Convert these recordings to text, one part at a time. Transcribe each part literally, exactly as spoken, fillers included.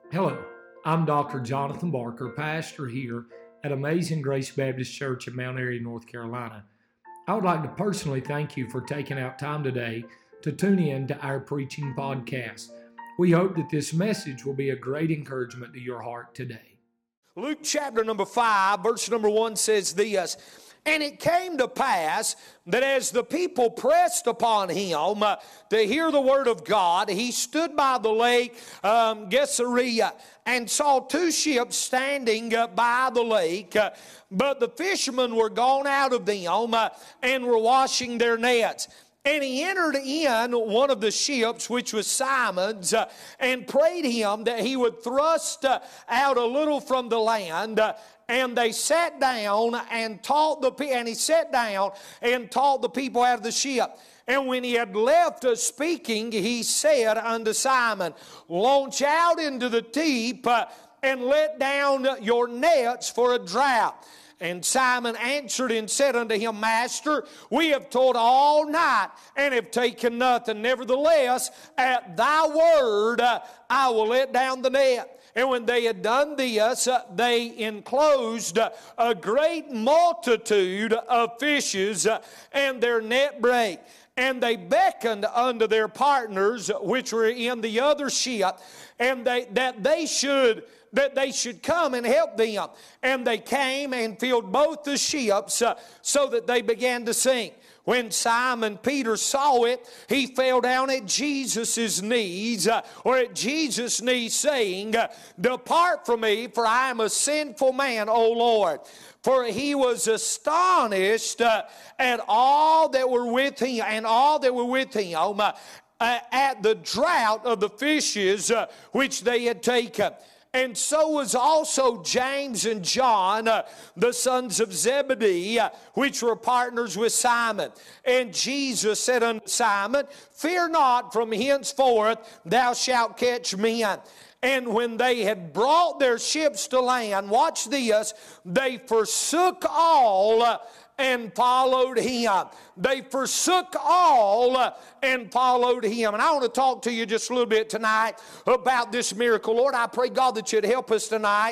Hello, I'm Doctor Jonathan Barker, pastor here at Amazing Grace Baptist Church in Mount Airy, North Carolina. I would like to personally thank you for taking out time today to tune in to our preaching podcast. We hope that this message will be a great encouragement to your heart today. Luke chapter number five, verse number one says this, "And it came to pass that as the people pressed upon him uh, to hear the word of God, he stood by the lake um, Gennesaret and saw two ships standing uh, by the lake, uh, but the fishermen were gone out of them uh, and were washing their nets. And he entered in one of the ships, which was Simon's, uh, and prayed him that he would thrust uh, out a little from the land. Uh, and they sat down and taught the and he sat down and taught the people out of the ship. And when he had left us speaking, he said unto Simon, Launch out into the deep uh, and let down your nets for a draught. And Simon answered and said unto him, Master, we have toiled all night and have taken nothing. Nevertheless, at thy word uh, I will let down the net. And when they had done this, uh, they enclosed uh, a great multitude of fishes, uh, and their net brake. And they beckoned unto their partners, which were in the other ship, and they that they should that they should come and help them. And they came and filled both the ships, uh, so that they began to sink. When Simon Peter saw it, he fell down at Jesus' knees, uh, or at Jesus' knees, saying, Depart from me, for I am a sinful man, O Lord. For he was astonished uh, at all that were with him, and all that were with him, uh, uh, at the draught of the fishes uh, which they had taken. And so was also James and John, uh, the sons of Zebedee, uh, which were partners with Simon. And Jesus said unto Simon, Fear not, from henceforth thou shalt catch men. And when they had brought their ships to land, watch this, they forsook all uh, and followed him. They forsook all uh, and followed him. And I want to talk to you just a little bit tonight about this miracle. Lord, I pray, God, that you'd help us tonight.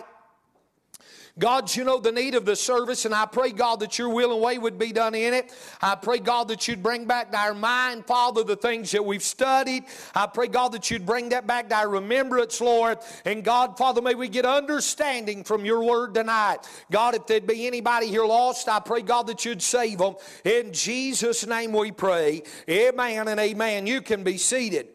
God, you know the need of the service, and I pray, God, that your will and way would be done in it. I pray, God, that you'd bring back to our mind, Father, the things that we've studied. I pray, God, that you'd bring that back to our remembrance, Lord. And God, Father, may we get understanding from your word tonight. God, if there'd be anybody here lost, I pray, God, that you'd save them. In Jesus' name we pray. Amen and amen. You can be seated.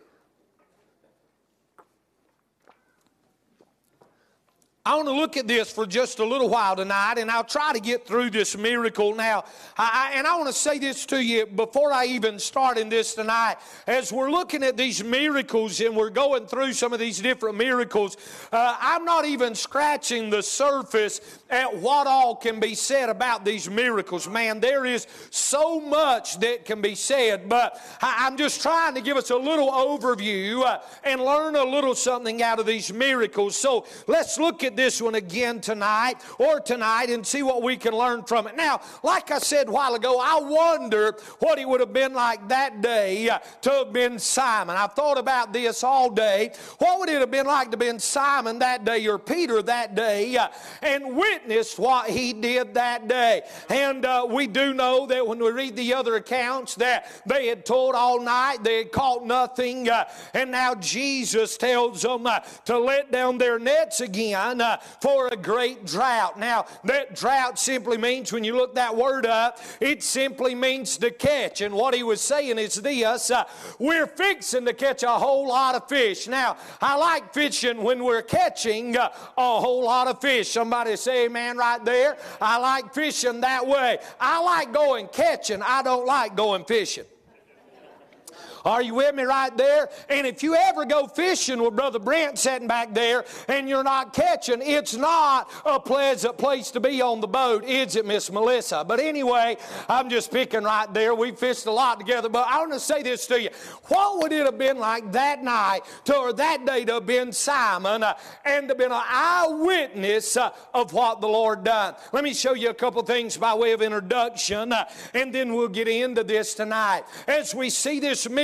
I want to look at this for just a little while tonight, and I'll try to get through this miracle now. I, I, and I want to say this to you before I even start in this tonight. As we're looking at these miracles and we're going through some of these different miracles, uh, I'm not even scratching the surface at what all can be said about these miracles. Man, there is so much that can be said, but I, I'm just trying to give us a little overview uh, and learn a little something out of these miracles. So let's look at this one again tonight or tonight and see what we can learn from it. Now, like I said a while ago, I wonder what it would have been like that day uh, to have been Simon. I've thought about this all day. What would it have been like to have been Simon that day or Peter that day uh, and witnessed what he did that day? And uh, we do know that when we read the other accounts that they had toiled all night, they had caught nothing, uh, and now Jesus tells them uh, to let down their nets again uh, for a great drought. Now, that drought simply means, when you look that word up, it simply means to catch. And what he was saying is this, uh, we're fixing to catch a whole lot of fish. Now, I like fishing when we're catching uh, a whole lot of fish. Somebody say amen right there. I like fishing that way. I like going catching. I don't like going fishing. Are you with me right there? And if you ever go fishing with Brother Brent sitting back there and you're not catching, it's not a pleasant place to be on the boat, is it, Miss Melissa? But anyway, I'm just picking right there. We fished a lot together. But I want to say this to you. What would it have been like that night to, or that day to have been Simon uh, and to have been an eyewitness uh, of what the Lord done? Let me show you a couple things by way of introduction, uh, and then we'll get into this tonight. As we see this miracle,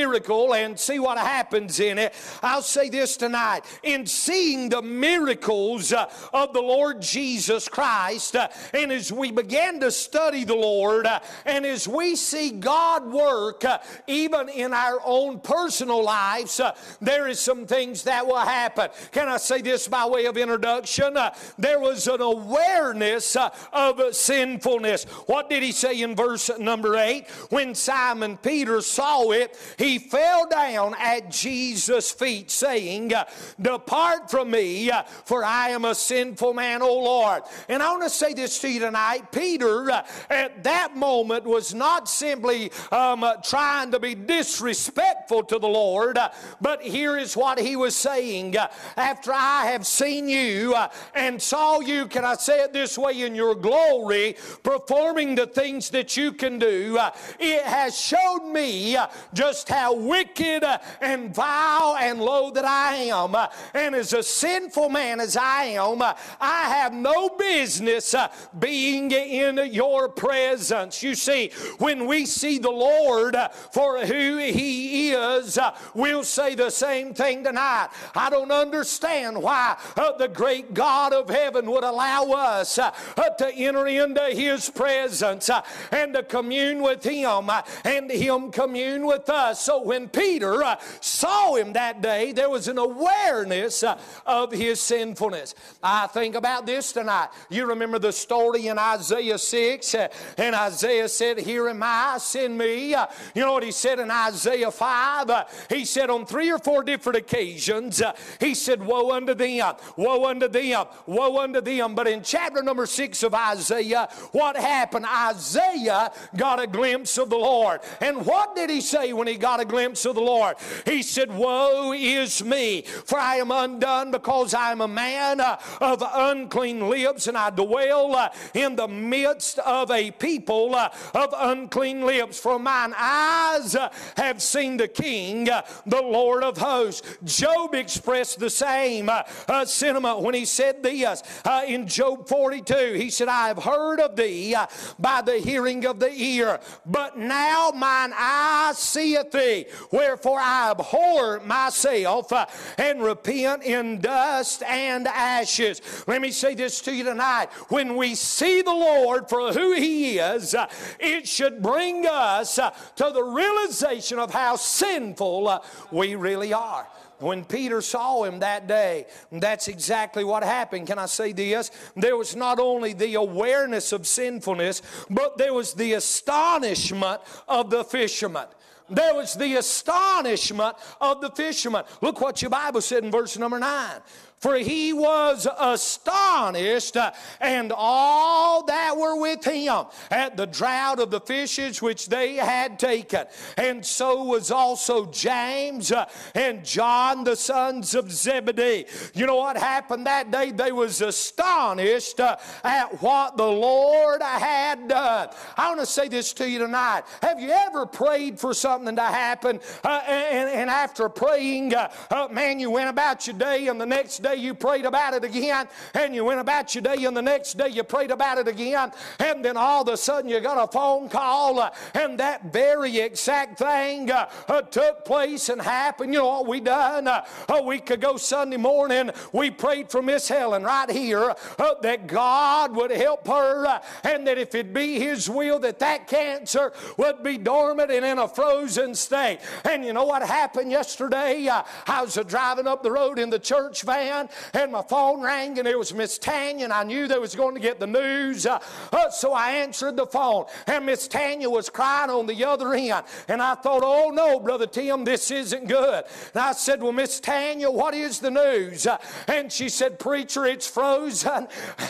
miracle and see what happens in it. I'll say this tonight. In seeing the miracles uh, of the Lord Jesus Christ, uh, and as we begin to study the Lord, uh, and as we see God work, uh, even in our own personal lives, uh, there is some things that will happen. Can I say this by way of introduction? Uh, there was an awareness uh, of uh, sinfulness. What did he say in verse number eight? When Simon Peter saw it, he fell down at Jesus' feet, saying, uh, Depart from me, uh, for I am a sinful man, O Lord. And I want to say this to you tonight. Peter, uh, at that moment, was not simply um, uh, trying to be disrespectful to the Lord, uh, but here is what he was saying. Uh, after I have seen you uh, and saw you, can I say it this way, in your glory, performing the things that you can do, uh, it has showed me uh, just how wicked uh, and vile and low that I am. Uh, and as a sinful man as I am, uh, I have no business uh, being in your presence. You see, when we see the Lord uh, for who He is, uh, we'll say the same thing tonight. I don't understand why uh, the great God of heaven would allow us uh, uh, to enter into His presence uh, and to commune with Him uh, and Him commune with us. So when Peter uh, saw Him that day, there was an awareness uh, of his sinfulness. I think about this tonight. You remember the story in Isaiah six, uh, and Isaiah said, Here am I, send me. Uh, you know what he said in Isaiah five? Uh, he said on three or four different occasions, uh, he said, Woe unto them, woe unto them, woe unto them. But in chapter number six of Isaiah, what happened? Isaiah got a glimpse of the Lord. And what did he say when he got a glimpse of the Lord? He said, Woe is me, for I am undone, because I am a man uh, of unclean lips, and I dwell uh, in the midst of a people uh, of unclean lips. For mine eyes uh, have seen the King, uh, the Lord of hosts. Job expressed the same uh, uh, sentiment when he said this uh, in Job forty-two. He said, I have heard of thee uh, by the hearing of the ear, but now mine eye seeth thee. Wherefore I abhor myself uh, and repent in dust and ashes. Let me say this to you tonight. When we see the Lord for who He is, uh, it should bring us uh, to the realization of how sinful uh, we really are. When Peter saw Him that day, that's exactly what happened. Can I say this? There was not only the awareness of sinfulness, but there was the astonishment of the fisherman. There was the astonishment of the fisherman. Look what your Bible said in verse number nine. For he was astonished, uh, and all that were with him, at the draught of the fishes which they had taken. And so was also James uh, and John, the sons of Zebedee. You know what happened that day? They was astonished uh, at what the Lord had done. I want to say this to you tonight. Have you ever prayed for something to happen, uh, and, and after praying, uh, uh, man, you went about your day, and the next day you prayed about it again, and you went about your day, and the next day you prayed about it again, and then all of a sudden you got a phone call, uh, and that very exact thing uh, uh, took place and happened. You know what we done? Uh, a week ago Sunday morning, we prayed for Miss Helen right here uh, that God would help her, uh, and that if it be His will that that cancer would be dormant and in a frozen state. And you know what happened yesterday? Uh, I was uh, driving up the road in the church van, and my phone rang, and it was Miss Tanya, and I knew they was going to get the news. Uh, uh, so I answered the phone, and Miss Tanya was crying on the other end. And I thought, oh no, Brother Tim, this isn't good. And I said, well, Miss Tanya, what is the news? Uh, and she said, preacher, it's frozen.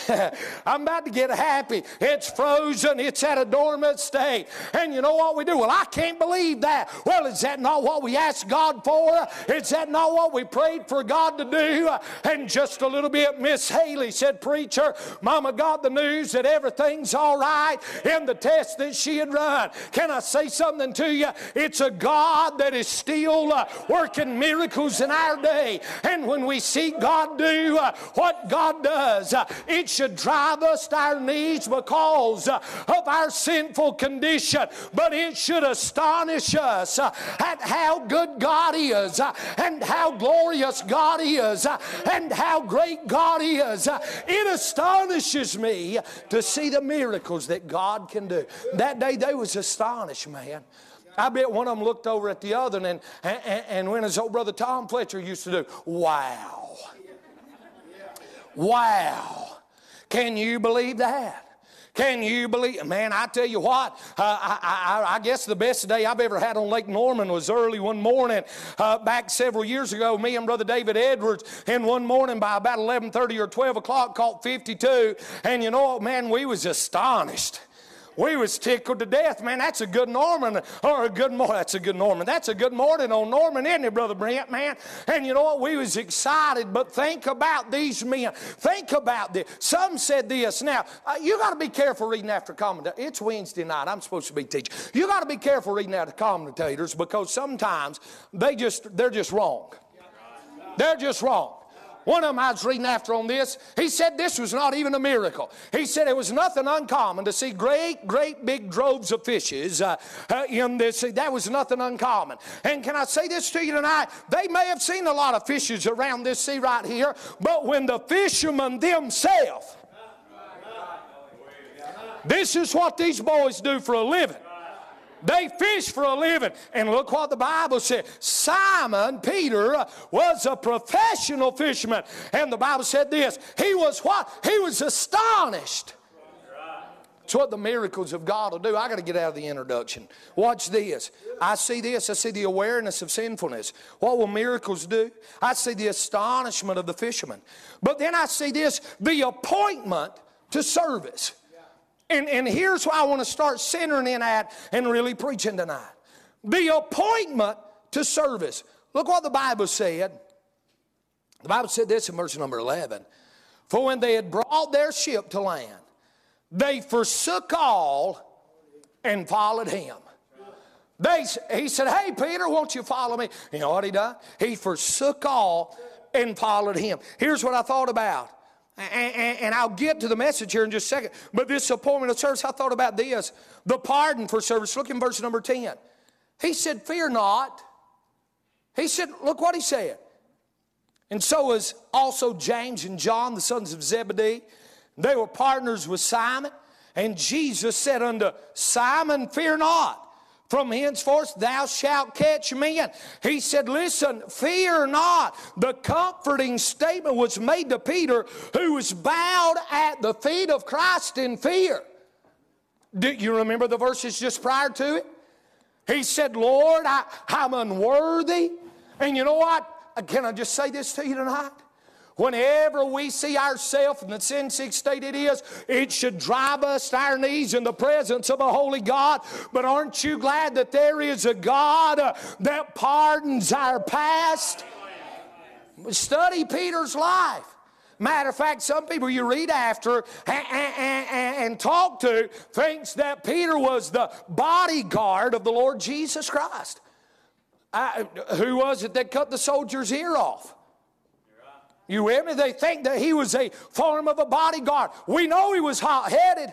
I'm about to get happy. It's frozen. It's at a dormant state. And you know what we do? Well, I can't believe that. Well, is that not what we asked God for? Is that not what we prayed for God to do? And just a little bit, Miss Haley said, preacher, Mama got the news that everything's all right in the test that she had run. Can I say something to you? It's a God that is still uh, working miracles in our day. And when we see God do uh, what God does, uh, it should drive us to our knees because uh, of our sinful condition. But it should astonish us uh, at how good God is uh, and how glorious God is uh, and how great God is. Uh, it astonishes me to see the miracles that God can do. That day they was astonished, man. I bet one of them looked over at the other, and, and, and when his old brother Tom Fletcher used to do, wow. Wow. Can you believe that? Can you believe? Man, I tell you what, uh, I, I, I guess the best day I've ever had on Lake Norman was early one morning uh, back several years ago. Me and Brother David Edwards, and one morning by about eleven thirty or twelve o'clock, caught fifty-two. And you know what, man, we was astonished. We was tickled to death. Man, that's a good Norman, or a good morning. That's a good Norman. That's a good morning on Norman, isn't it, Brother Brent, man? And you know what? We was excited, but think about these men. Think about this. Some said this. Now, uh, you got to be careful reading after commentators. It's Wednesday night. I'm supposed to be teaching. You got to be careful reading after commentators, because sometimes they just, they're just wrong. They're just wrong. One of them I was reading after on this, he said this was not even a miracle. He said it was nothing uncommon to see great, great big droves of fishes uh, uh, in this. That was nothing uncommon. And can I say this to you tonight? They may have seen a lot of fishes around this sea right here, but when the fishermen themselves, this is what these boys do for a living. They fish for a living. And look what the Bible said. Simon Peter was a professional fisherman. And the Bible said this. He was what? He was astonished. That's what the miracles of God will do. I got to get out of the introduction. Watch this. I see this. I see the awareness of sinfulness. What will miracles do? I see the astonishment of the fisherman. But then I see this, the appointment to service. And, and here's why I want to start centering in at and really preaching tonight. The appointment to service. Look what the Bible said. The Bible said this in verse number eleven. For when they had brought their ship to land, they forsook all and followed him. They, he said, hey, Peter, won't you follow me? You know what he done? He forsook all and followed him. Here's what I thought about. And, and, and I'll get to the message here in just a second. But this appointment of service, I thought about this. The pardon for service. Look in verse number ten. He said, fear not. He said, look what he said. And so was also James and John, the sons of Zebedee. They were partners with Simon. And Jesus said unto Simon, fear not. From henceforth thou shalt catch men. He said, listen, fear not. The comforting statement was made to Peter, who was bowed at the feet of Christ in fear. Do you remember the verses just prior to it? He said, Lord, I, I'm unworthy. And you know what? Can I just say this to you tonight? Whenever we see ourselves in the sin-sick state it is, it should drive us to our knees in the presence of a holy God. But aren't you glad that there is a God uh, that pardons our past? Study Peter's life. Matter of fact, some people you read after and, and, and, and talk to thinks that Peter was the bodyguard of the Lord Jesus Christ. I, who was it that cut the soldier's ear off? You with me? They think that he was a form of a bodyguard. We know he was hot-headed.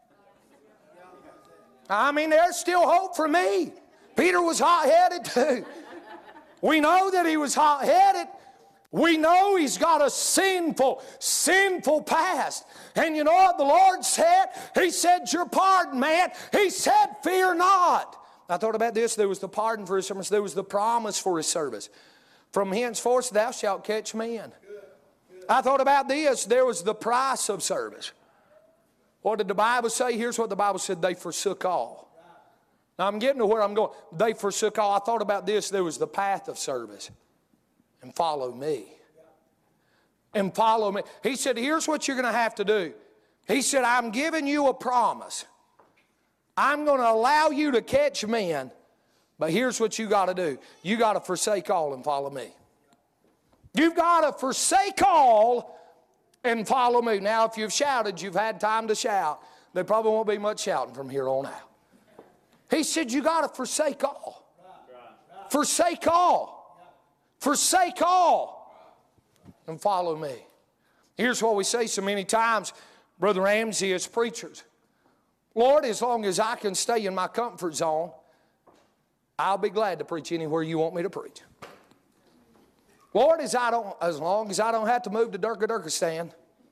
I mean, there's still hope for me. Peter was hot-headed too. We know that he was hot-headed. We know he's got a sinful, sinful past. And you know what the Lord said? He said, your pardon, man. He said, fear not. I thought about this. There was the pardon for his service. There was the promise for his service. From henceforth thou shalt catch men. I thought about this. There was the price of service. What did the Bible say? Here's what the Bible said. They forsook all. Now I'm getting to where I'm going. They forsook all. I thought about this. There was the path of service. And follow me. And follow me. He said, here's what you're going to have to do. He said, I'm giving you a promise. I'm going to allow you to catch men. But here's what you got to do. You got to forsake all and follow me. You've got to forsake all and follow me. Now, if you've shouted, you've had time to shout. There probably won't be much shouting from here on out. He said, you got to forsake all. Forsake all. Forsake all. And follow me. Here's what we say so many times, Brother Ramsey, as preachers. Lord, as long as I can stay in my comfort zone, I'll be glad to preach anywhere you want me to preach. Lord, as, I don't, as long as I don't have to move to Durga-Durkistan,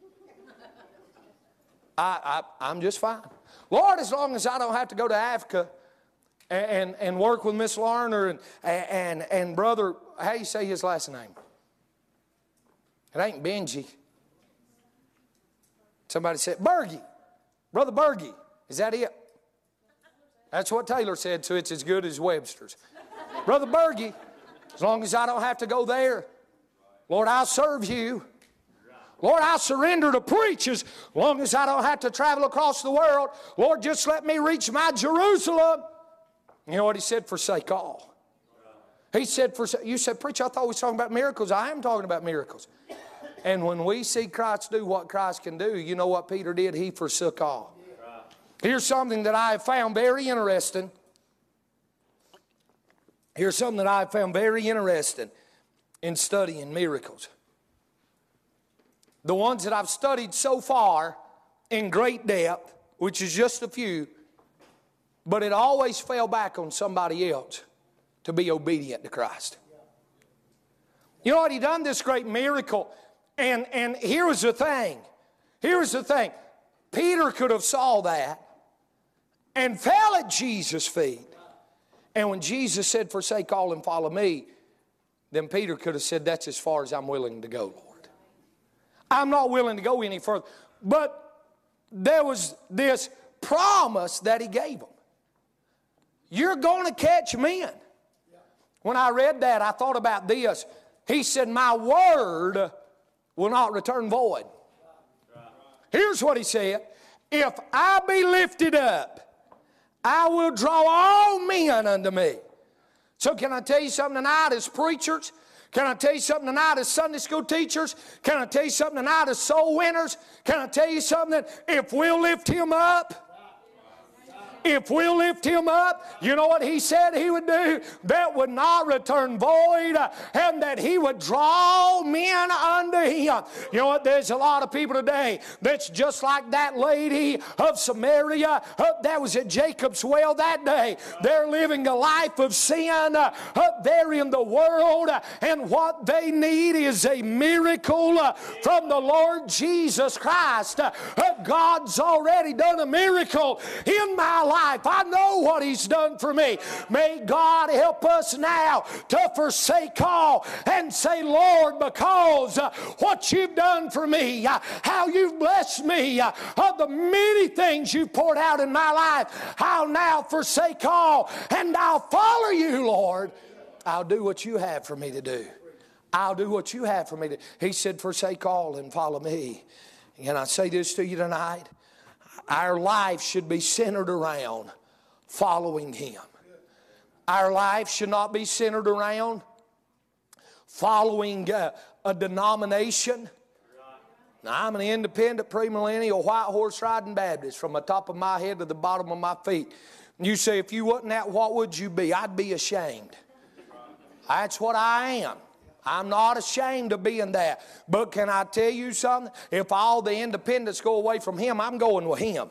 I, I, I'm just fine. Lord, as long as I don't have to go to Africa and, and, and work with Miss Larner and, and, and Brother, how do you say his last name? It ain't Benji. Somebody said, Bergie. Brother Bergie. Is that it? That's what Taylor said, so it's as good as Webster's. Brother Bergie, as long as I don't have to go there, Lord, I'll serve you. Lord, I'll surrender to preach as long as I don't have to travel across the world. Lord, just let me reach my Jerusalem. You know what he said? Forsake all. He said, forsake. You said, preach, I thought we were talking about miracles. I am talking about miracles. And when we see Christ do what Christ can do, you know what Peter did? He forsook all. Here's something that I have found very interesting. Here's something that I have found very interesting in studying miracles. The ones that I've studied so far in great depth, which is just a few, but it always fell back on somebody else to be obedient to Christ. You know what? He done this great miracle. And, and here was the thing. Here was the thing. Peter could have saw that and fell at Jesus' feet. And when Jesus said, forsake all and follow me, then Peter could have said, that's as far as I'm willing to go, Lord. I'm not willing to go any further. But there was this promise that he gave them. You're going to catch men. When I read that, I thought about this. He said, my word will not return void. Here's what he said. If I be lifted up, I will draw all men unto me. So can I tell you something tonight as preachers? Can I tell you something tonight as Sunday school teachers? Can I tell you something tonight as soul winners? Can I tell you something that if we'll lift him up, if we'll lift him up, you know what he said he would do? That would not return void, and that he would draw men unto him. You know what? There's a lot of people today that's just like that lady of Samaria uh, that was at Jacob's well that day. They're living a life of sin uh, up there in the world, uh, and what they need is a miracle uh, from the Lord Jesus Christ. Uh, uh, God's already done a miracle in my life. Life. I know what he's done for me. May God help us now to forsake all and say, Lord, because uh, what you've done for me, uh, how you've blessed me, uh, of the many things you've poured out in my life, I'll now forsake all and I'll follow you, Lord. I'll do what you have for me to do. I'll do what you have for me to do. He said, forsake all and follow me. And I say this to you tonight. Our life should be centered around following him. Our life should not be centered around following a, a denomination. Now, I'm an independent premillennial white horse riding Baptist from the top of my head to the bottom of my feet. You say, if you wasn't that, what would you be? I'd be ashamed. That's what I am. I'm not ashamed of being that. But can I tell you something? If all the independents go away from him, I'm going with him.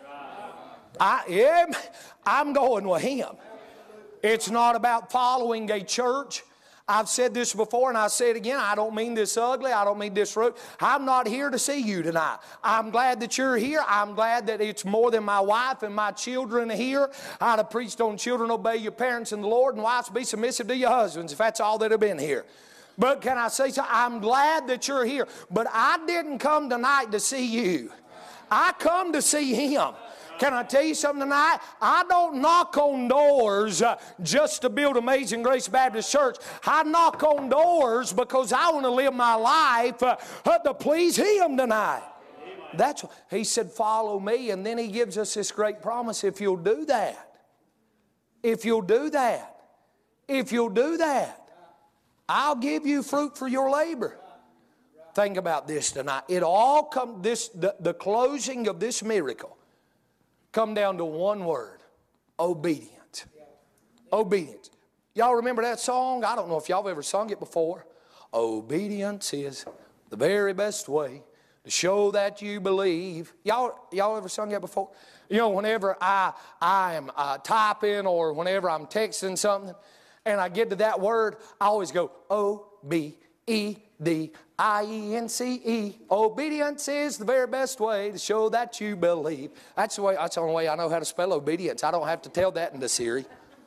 I am. I'm going with him. It's not about following a church. I've said this before and I say it again. I don't mean this ugly. I don't mean this rude. I'm not here to see you tonight. I'm glad that you're here. I'm glad that it's more than my wife and my children here. I'd have preached on children obey your parents in the Lord, and wives be submissive to your husbands, if that's all that have been here. But can I say something? I'm glad that you're here. But I didn't come tonight to see you. I come to see him. Can I tell you something tonight? I don't knock on doors uh, just to build Amazing Grace Baptist Church. I knock on doors because I want to live my life uh, uh, to please him tonight. That's what he said, follow me. And then he gives us this great promise. If you'll do that, if you'll do that, if you'll do that, I'll give you fruit for your labor. Think about this tonight. It all come this the, the closing of this miracle come down to one word: obedience. Obedience. Y'all remember that song? I don't know if y'all have ever sung it before. Obedience is the very best way to show that you believe. Y'all, y'all ever sung that before? You know, whenever I, I am uh, typing or whenever I'm texting something and I get to that word, I always go, O B E D I E N C E. Obedience is the very best way to show that you believe. That's the way. That's the only way I know how to spell obedience. I don't have to tell that into Siri.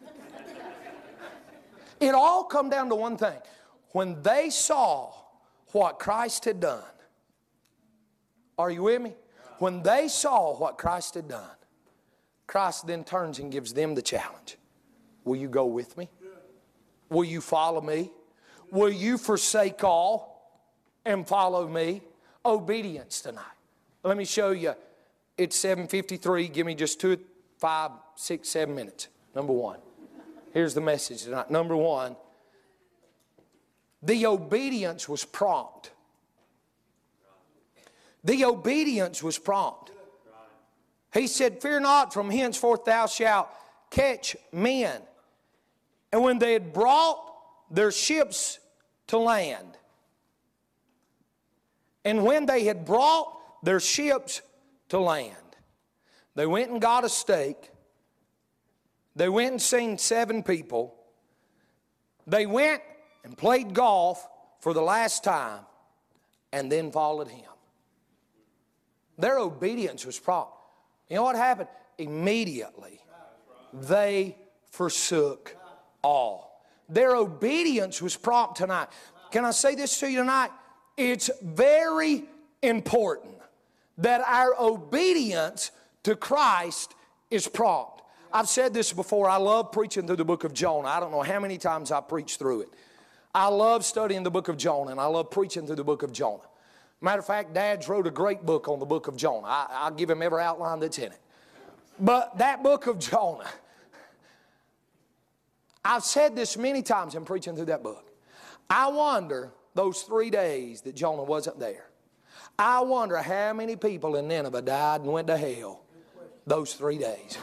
It all come down to one thing. When they saw what Christ had done, are you with me? When they saw what Christ had done, Christ then turns and gives them the challenge. Will you go with me? Will you follow me? Will you forsake all and follow me? Obedience tonight. Let me show you. It's seven fifty-three. Give me just two, five, six, seven minutes. Number one. Here's the message tonight. Number one. The obedience was prompt. The obedience was prompt. He said, fear not, from henceforth thou shalt catch men. And when they had brought their ships to land, and when they had brought their ships to land, they went and got a steak. They went and seen seven people. They went and played golf for the last time and then followed him. Their obedience was prompt. You know what happened? Immediately, they forsook all. Their obedience was prompt tonight. Can I say this to you tonight? It's very important that our obedience to Christ is prompt. I've said this before. I love preaching through the book of Jonah. I don't know how many times I preached through it. I love studying the book of Jonah, and I love preaching through the book of Jonah. Matter of fact, Dad's wrote a great book on the book of Jonah. I, I'll give him every outline that's in it. But that book of Jonah, I've said this many times in preaching through that book. I wonder, those three days that Jonah wasn't there, I wonder how many people in Nineveh died and went to hell those three days.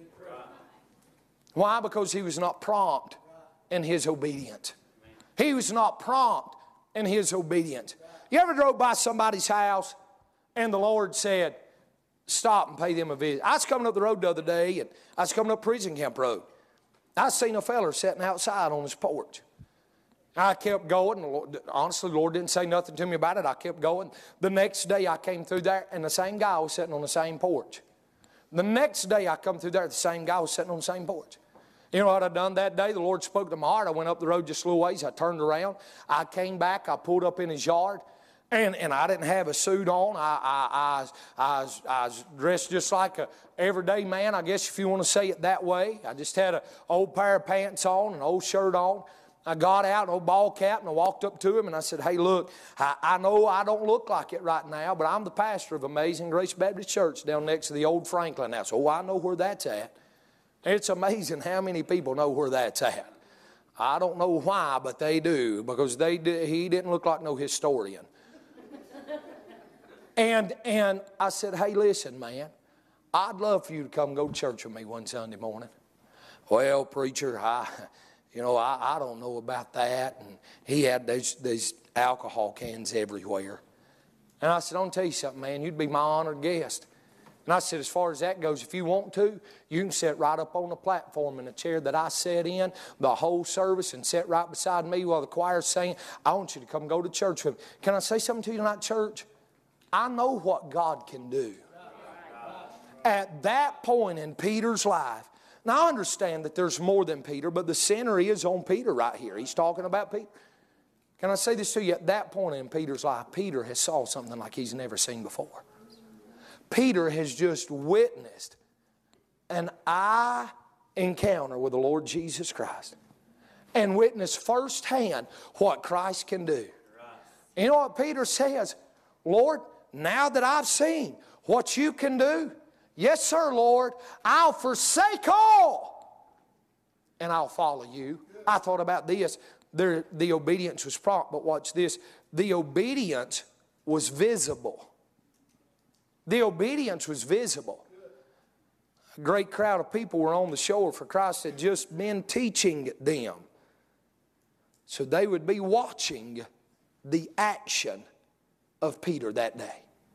Why? Because he was not prompt in his obedience. He was not prompt in his obedience. You ever drove by somebody's house and the Lord said, stop and pay them a visit? I was coming up the road the other day, and I was coming up Prison Camp Road. I seen a fella sitting outside on his porch. I kept going. And the Lord, honestly, the Lord didn't say nothing to me about it. I kept going. The next day I came through there, and the same guy was sitting on the same porch. The next day I come through there, the same guy was sitting on the same porch. You know what I done that day? The Lord spoke to my heart. I went up the road just a little ways. I turned around. I came back. I pulled up in his yard. And, and I didn't have a suit on. I, I, I, was, I, was, I was dressed just like a everyday man, I guess, if you want to say it that way. I just had an old pair of pants on, an old shirt on. I got out, an old ball cap, and I walked up to him and I said, hey, look, I, I know I don't look like it right now, but I'm the pastor of Amazing Grace Baptist Church down next to the old Franklin House. Oh, I know where that's at. It's amazing how many people know where that's at. I don't know why, but they do, because they did, he didn't look like no historian. And, and I said, hey, listen, man, I'd love for you to come go to church with me one Sunday morning. Well, preacher, I, you know, I, I don't know about that. And he had these, these alcohol cans everywhere. And I said, I'll tell you something, man, you'd be my honored guest. And I said, as far as that goes, if you want to, you can sit right up on the platform in the chair that I sat in the whole service and sit right beside me while the choir's singing. I want you to come go to church with me. Can I say something to you tonight, church? I know what God can do. At that point in Peter's life, now I understand that there's more than Peter, but the center is on Peter right here. He's talking about Peter. Can I say this to you? At that point in Peter's life, Peter has saw something like he's never seen before. Peter has just witnessed an eye encounter with the Lord Jesus Christ and witnessed firsthand what Christ can do. You know what Peter says? Lord, now that I've seen what you can do, yes, sir, Lord, I'll forsake all and I'll follow you. I thought about this. The, the obedience was prompt, but watch this. The obedience was visible. The obedience was visible. A great crowd of people were on the shore, for Christ had just been teaching them. So they would be watching the action of Peter that day.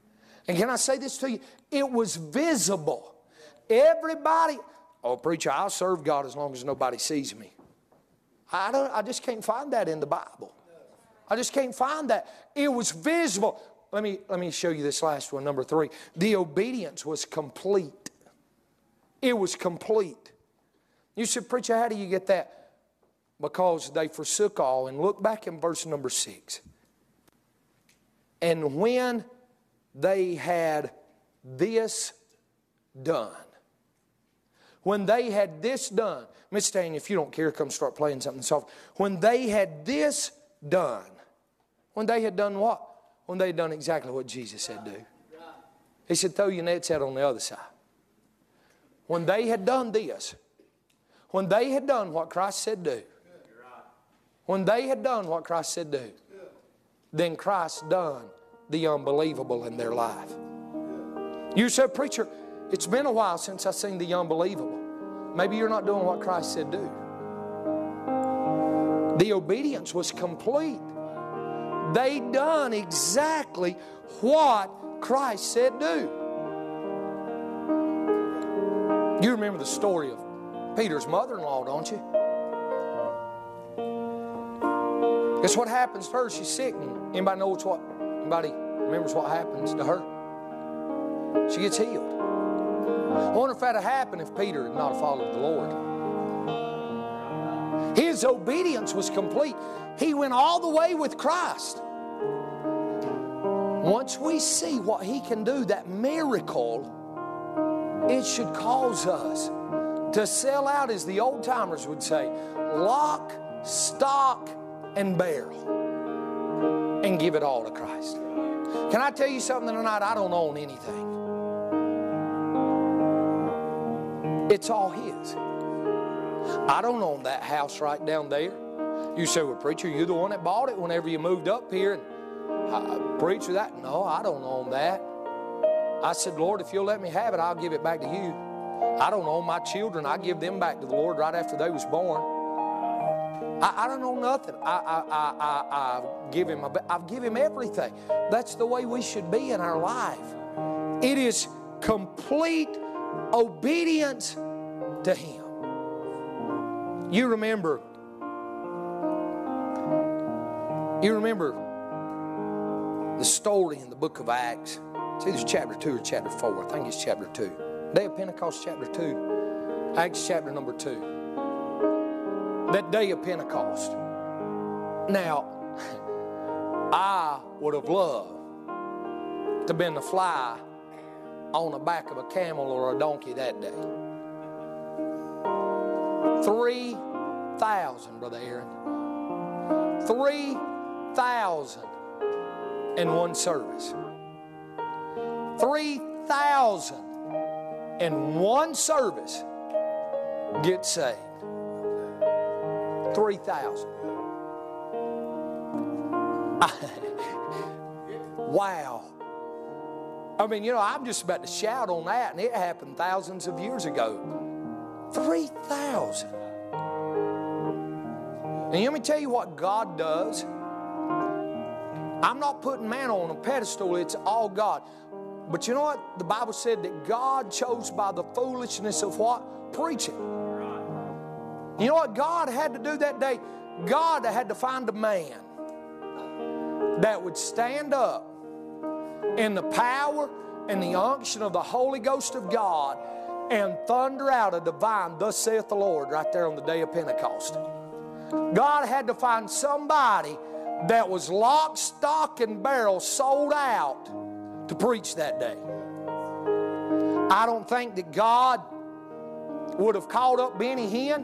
And can I say this to you? It was visible. Everybody, oh, preacher, I'll serve God as long as nobody sees me. I, don't, I just can't find that in the Bible. I just can't find that. It was visible. Let me, let me show you this last one, number three. The obedience was complete. It was complete. You said, preacher, how do you get that? Because they forsook all. And look back in verse number six. And when they had this done. When they had this done. Miss Stan, if you don't care, come start playing something soft. When they had this done. When they had done what? When they had done exactly what Jesus said do. He said, throw your nets out on the other side. When they had done this. When they had done what Christ said do. When they had done what Christ said do. Then Christ done the unbelievable in their life. You said, preacher, it's been a while since I've seen the unbelievable. Maybe you're not doing what Christ said do. The obedience was complete. They done exactly what Christ said do. You remember the story of Peter's mother-in-law, don't you? Guess what happens to her? She's sick. And anybody knows what? Anybody remembers what happens to her? She gets healed. I wonder if that had happened if Peter had not followed the Lord. His obedience was complete. He went all the way with Christ. Once we see what He can do, that miracle, it should cause us to sell out, as the old timers would say, lock, stock, and barrel, and give it all to Christ. Can I tell you something tonight? I don't own anything. It's all His. I don't own that house right down there. You say, well, preacher, you're the one that bought it whenever you moved up here. And uh, preacher, that, no, I don't own that. I said, Lord, if you'll let me have it, I'll give it back to you. I don't own my children. I give them back to the Lord right after they was born. I, I don't know nothing. I, I, I, I, I give him, I've give him everything. That's the way we should be in our life. It is complete obedience to Him. You remember, you remember the story in the book of Acts. It's either chapter two or chapter four. I think it's chapter two. Day of Pentecost, chapter two. Acts chapter number two. That day of Pentecost. Now, I would have loved to have been the fly on the back of a camel or a donkey that day. Three thousand, Brother Aaron. Three thousand in one service. Three thousand in one service get saved. Three thousand. Wow. I mean, you know, I'm just about to shout on that, and it happened thousands of years ago. Three thousand. And let me tell you what God does. I'm not putting man on a pedestal. It's all God. But you know what? The Bible said that God chose by the foolishness of what? Preaching. You know what God had to do that day? God had to find a man that would stand up in the power and the unction of the Holy Ghost of God and thunder out a divine, thus saith the Lord, right there on the day of Pentecost. God had to find somebody that was lock, stock, and barrel sold out to preach that day. I don't think that God would have called up Benny Hinn.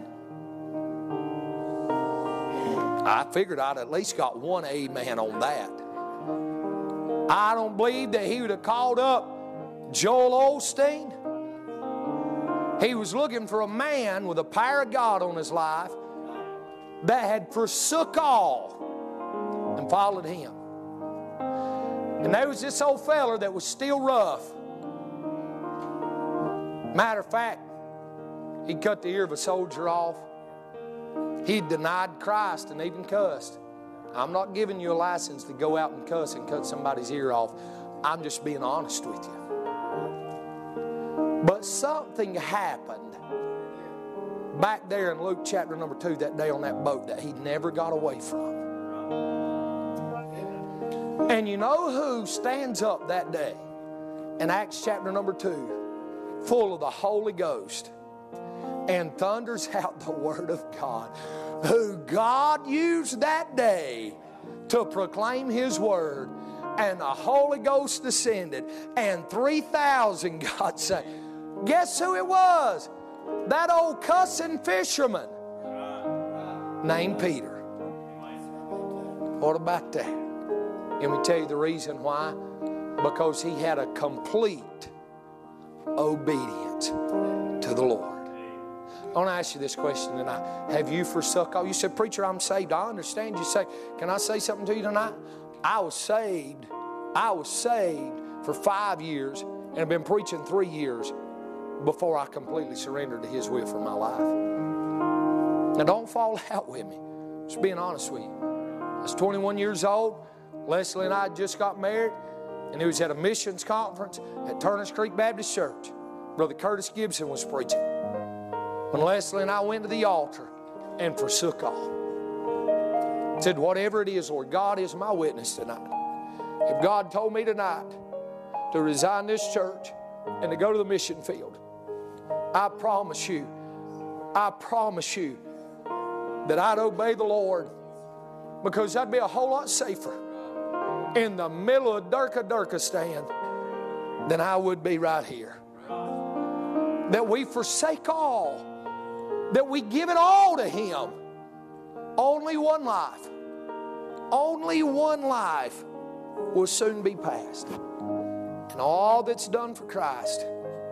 I figured I'd at least got one amen on that. I don't believe that he would have called up Joel Osteen. He was looking for a man with the power of God on his life that had forsook all and followed Him. And there was this old feller that was still rough. Matter of fact, he cut the ear of a soldier off. He denied Christ and even cussed. I'm not giving you a license to go out and cuss and cut somebody's ear off. I'm just being honest with you. But something happened back there in Luke chapter number two that day on that boat that he never got away from. And you know who stands up that day in Acts chapter number two, full of the Holy Ghost, and thunders out the Word of God, who God used that day to proclaim His Word, and the Holy Ghost descended, and three thousand got saved. Guess who it was? That old cussing fisherman named Peter. What about that? Let me tell you the reason why. Because he had a complete obedience to the Lord. I want to ask you this question tonight. Have you forsook all? You said, preacher, I'm saved. I understand you say. Can I say something to you tonight? I was saved. I was saved for five years and have been preaching three years before I completely surrendered to His will for my life. Now don't fall out with me. Just being honest with you. I was twenty-one years old. Leslie and I just got married, and it was at a missions conference at Turners Creek Baptist Church. Brother Curtis Gibson was preaching. When Leslie and I went to the altar and forsook all. Said, whatever it is, Lord, God is my witness tonight. If God told me tonight to resign this church and to go to the mission field, I promise you, I promise you that I'd obey the Lord, because that'd be a whole lot safer in the middle of Durka Durkistan than I would be right here. That we forsake all, that we give it all to Him. Only one life, only one life will soon be past. And all that's done for Christ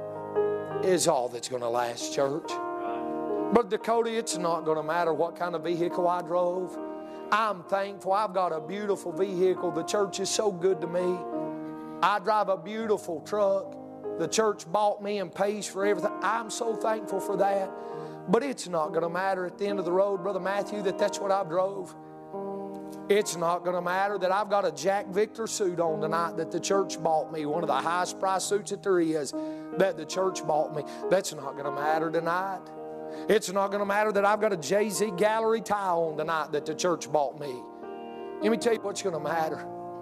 is all that's going to last, church. But Dakota, it's not going to matter what kind of vehicle I drove. I'm thankful I've got a beautiful vehicle. The church is so good to me. I drive a beautiful truck. The church bought me and pays for everything. I'm so thankful for that. But it's not going to matter at the end of the road, Brother Matthew, that that's what I drove. It's not going to matter that I've got a Jack Victor suit on tonight that the church bought me, one of the highest price suits that there is that the church bought me. That's not going to matter tonight. It's not going to matter that I've got a Jay-Z Gallery tie on tonight that the church bought me. Let me tell you what's going to matter.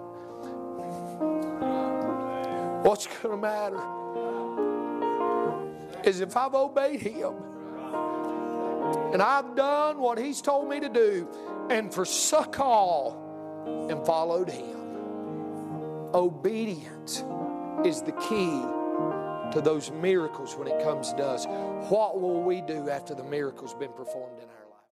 What's going to matter is if I've obeyed Him and I've done what He's told me to do and forsook all and followed Him. Obedience is the key to those miracles when it comes to us. What will we do after the miracle's been performed in our life?